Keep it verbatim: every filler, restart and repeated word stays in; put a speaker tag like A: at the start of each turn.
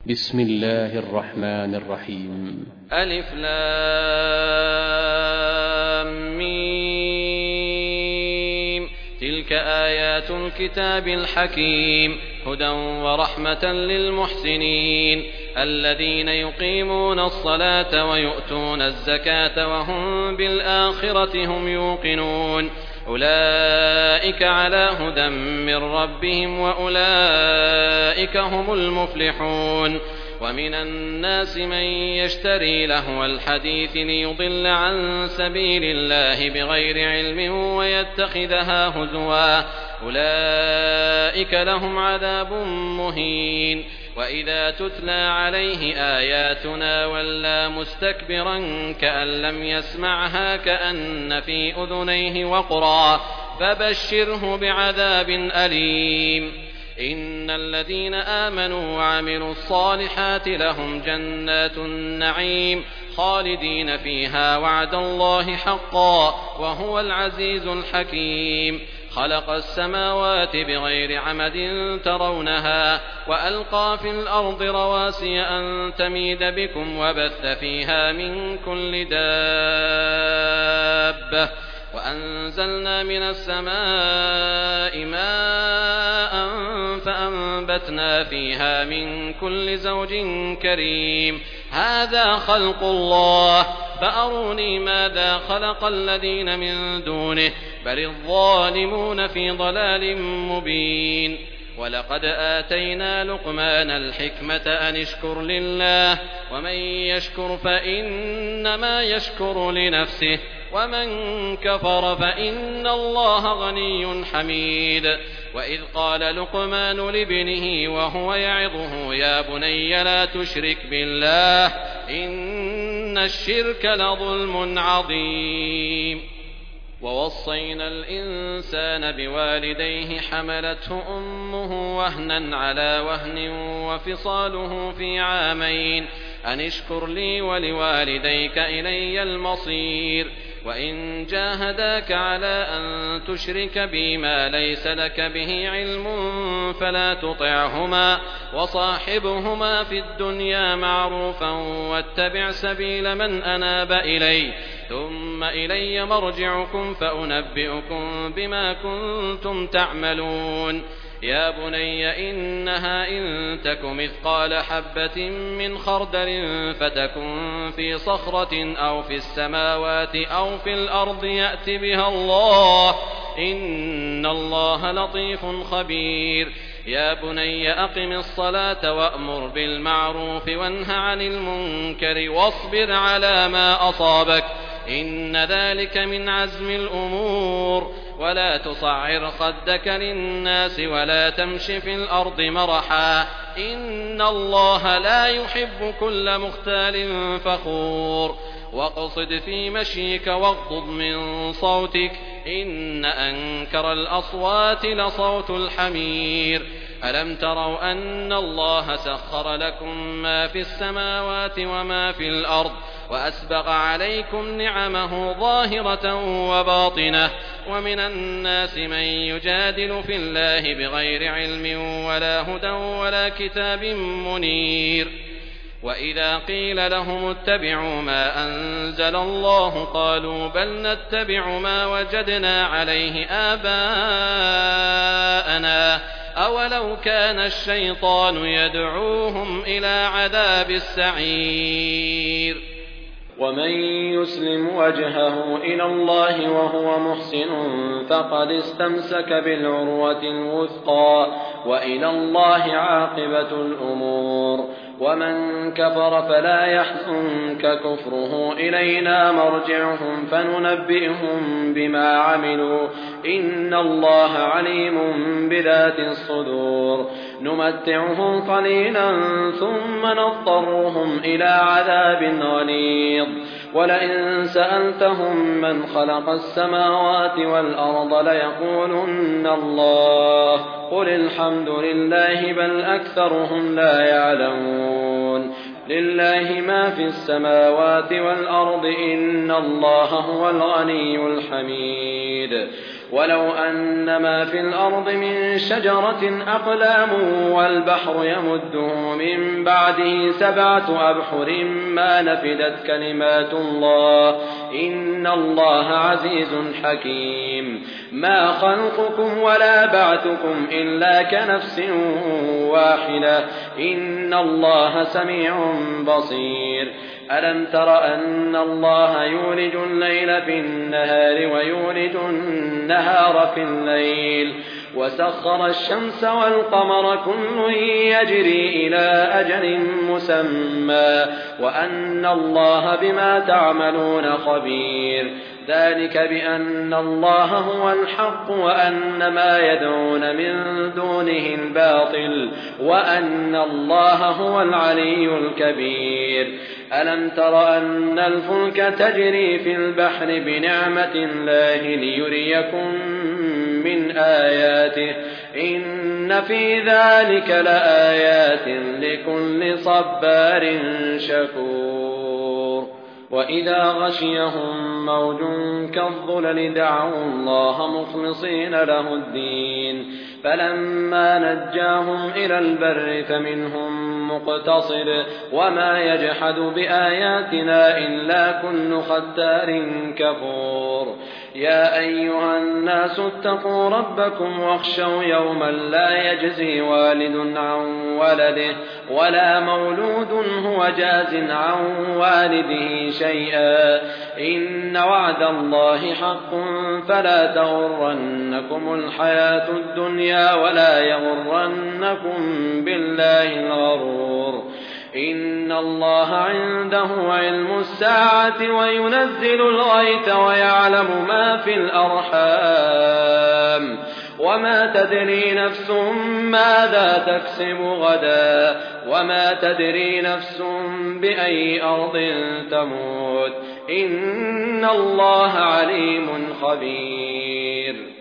A: بسم الله الرحمن الرحيم.
B: ألف لام ميم. تلك آيات الكتاب الحكيم هدى ورحمة للمحسنين الذين يقيمون الصلاة ويؤتون الزكاة وهم بالآخرة هم يوقنون أولئك على هدى من ربهم وأولئك هم المفلحون. ومن الناس من يشتري لهو الحديث ليضل عن سبيل الله بغير علم ويتخذها هزوا أولئك لهم عذاب مهين. وإذا تتلى عليه آياتنا ولى مستكبرا كأن لم يسمعها كأن في أذنيه وقرا فبشره بعذاب أليم. إن الذين آمنوا وعملوا الصالحات لهم جنات النعيم خالدين فيها وعد الله حقا وهو العزيز الحكيم. خلق السماوات بغير عمد ترونها وألقى في الأرض رواسي أن تميد بكم وبث فيها من كل دابة وأنزلنا من السماء ماء فأنبتنا فيها من كل زوج كريم. هذا خلق الله فأروني ماذا خلق الذين من دونه بل الظالمون في ضلال مبين. ولقد آتينا لقمان الحكمة أن اشكر لله ومن يشكر فإنما يشكر لنفسه ومن كفر فإن الله غني حميد. وإذ قال لقمان لابنه وهو يعظه يا بني لا تشرك بالله إن الشرك لظلم عظيم. ووصينا الإنسان بوالديه حملته أمه وهنا على وهن وفصاله في عامين أن اشكر لي ولوالديك إلي المصير. وإن جاهداك على أن تشرك بي ما ليس لك به علم فلا تطعهما وصاحبهما في الدنيا معروفا واتبع سبيل من أناب إلي ثم إلي مرجعكم فأنبئكم بما كنتم تعملون. يا بني إنها إن تك مثقال حبة من خردل فتكن في صخرة أو في السماوات أو في الأرض يأت بها الله إن الله لطيف خبير. يا بني أقم الصلاة وأمر بالمعروف وانه عن المنكر واصبر على ما أصابك إن ذلك من عزم الأمور. ولا تصعر خدك للناس ولا تمش في الأرض مرحا إن الله لا يحب كل مختال فخور. واقصد في مشيك واغضض من صوتك إن أنكر الأصوات لصوت الحمير. ألم تروا أن الله سخر لكم ما في السماوات وما في الأرض وأسبغ عليكم نعمه ظاهرة وباطنة ومن الناس من يجادل في الله بغير علم ولا هدى ولا كتاب منير. وإذا قيل لهم اتبعوا ما أنزل الله قالوا بل نتبع ما وجدنا عليه آباءنا أولو كان الشيطان يدعوهم إلى عذاب السعير.
C: ومن يسلم وجهه إلى الله وهو محسن فقد استمسك بالعروة الوثقى وإلى الله عاقبة الأمور. ومن كفر فلا يحزنك كفره إلينا مرجعهم فننبئهم بما عملوا إن الله عليم بذات الصدور. نمتعهم قليلا ثم نضطرهم إلى عذاب غليظ. ولئن سألتهم من خلق السماوات والأرض ليقولن الله قل الحمد لله بل أكثرهم لا يعلمون. لله ما في السماوات والأرض إن الله هو الغني الحميد. ولو أن ما في الأرض من شجرة أقلام والبحر يمده من بعده سبعة أبحر ما نفدت كلمات الله إن الله عزيز حكيم ما خلقكم ولا بعثكم إلا كنفس واحدة إن الله سميع بصير ألم تر أن الله يولج الليل في النهار ويولج النهار في الليل وسخر الشمس والقمر كل يجري إلى أجل مسمى وأن الله بما تعملون خبير ذلك بأن الله هو الحق وأن ما يدعون من دونه الباطل وأن الله هو العلي الكبير ألم تر أن الفلك تجري في البحر بنعمة الله ليريكم من آياته إن في ذلك لآيات لكل صبار شكور وإذا غشيهم موج كالظلل دعوا الله مخلصين له الدين فلما نجاهم إلى البر فمنهم مقتصد وما يجحد بآياتنا إلا كل ختار كفور يا أيها الناس اتقوا ربكم واخشوا يوما لا يجزي والد عن ولده ولا مولود هو جاز عن والده شيئا إن وعد الله حق فلا تغرنكم الحياة الدنيا ولا يغرنكم بالله الغرور إن الله عنده علم الساعة وينزل الغيث ويعلم ما في الأرحام وما تدري نفس ماذا تكسب غدا وما تدري نفس بأي أرض تموت إن الله عليم خبير